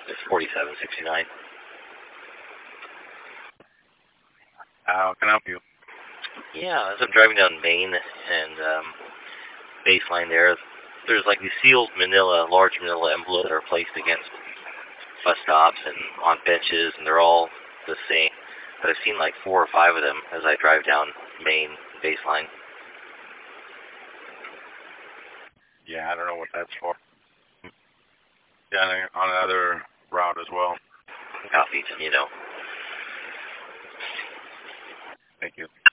It's 4769. How can I help you? Yeah, as I'm driving down Main and baseline there's like these sealed large manila envelopes that are placed against bus stops and on benches, and they're all the same. But I've seen like 4 or 5 of them as I drive down Main baseline. Yeah, I don't know what that's for. Yeah, on another route as well. Copy, you know. Thank you.